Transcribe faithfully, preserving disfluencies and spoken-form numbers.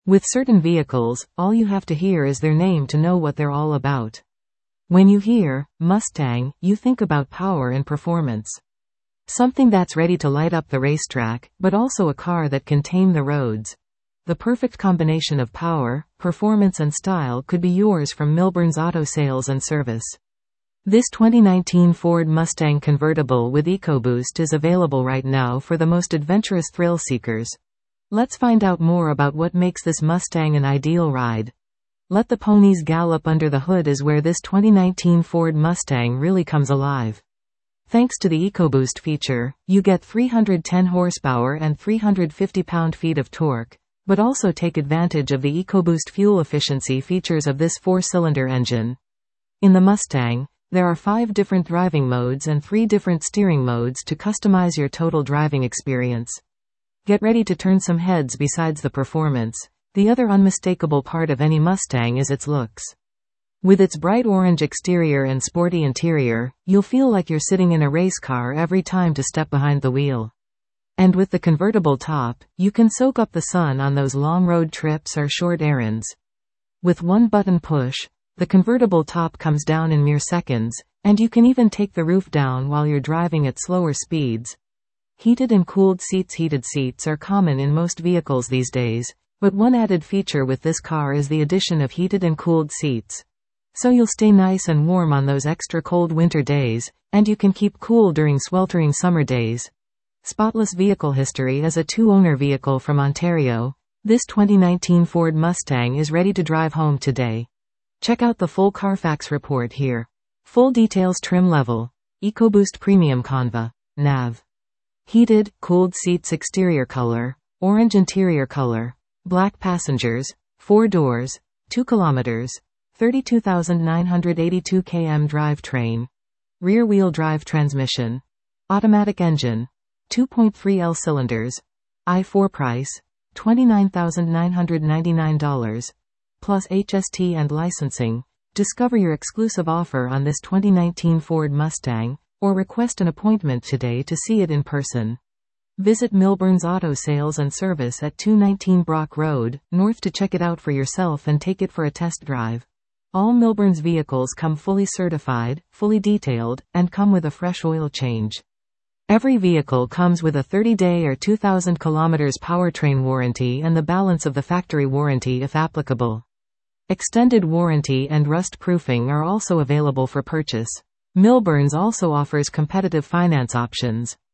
With certain vehicles, all you have to hear is their name to know what they're all about. When you hear Mustang, you think about power and performance. Something that's ready to light up the racetrack, but also a car that can tame the roads. The perfect combination of power, performance and style could be yours from Milburn's Auto Sales and Service. This twenty nineteen Ford Mustang convertible with EcoBoost is available right now for the most adventurous thrill seekers. Let's find out more about what makes this Mustang an ideal ride. Let the ponies gallop under the hood is where this twenty nineteen Ford Mustang really comes alive. Thanks to the EcoBoost feature, you get three hundred ten horsepower and three hundred fifty pound-feet of torque, but also take advantage of the EcoBoost fuel efficiency features of this four-cylinder engine. In the Mustang, there are five different driving modes and three different steering modes to customize your total driving experience. Get ready to turn some heads besides the performance. The other unmistakable part of any Mustang is its looks. With its bright orange exterior and sporty interior, you'll feel like you're sitting in a race car every time to step behind the wheel. And with the convertible top, you can soak up the sun on those long road trips or short errands. With one button push, the convertible top comes down in mere seconds, and you can even take the roof down while you're driving at slower speeds. Heated and cooled seats. Heated seats are common in most vehicles these days, but one added feature with this car is the addition of heated and cooled seats. So you'll stay nice and warm on those extra cold winter days, and you can keep cool during sweltering summer days. Spotless vehicle history. As a two-owner vehicle from Ontario, this twenty nineteen Ford Mustang is ready to drive home today. Check out the full Carfax report here. Full details. Trim level. EcoBoost Premium Conva. Nav. Heated, cooled seats. Exterior color. Orange interior color. Black passengers. Four doors. two kilometers. thirty-two thousand nine hundred eighty-two kilometers drivetrain. Rear-wheel drive transmission. Automatic engine. two point three liter cylinders. I four price. twenty-nine thousand nine hundred ninety-nine dollars. Plus H S T and licensing. Discover your exclusive offer on this twenty nineteen Ford Mustang, or request an appointment today to see it in person. Visit Milburn's Auto Sales and Service at two nineteen Brock Road, North to check it out for yourself and take it for a test drive. All Milburn's vehicles come fully certified, fully detailed, and come with a fresh oil change. Every vehicle comes with a thirty day or two thousand kilometers powertrain warranty and the balance of the factory warranty if applicable. Extended warranty and rust proofing are also available for purchase. Milburn's also offers competitive finance options.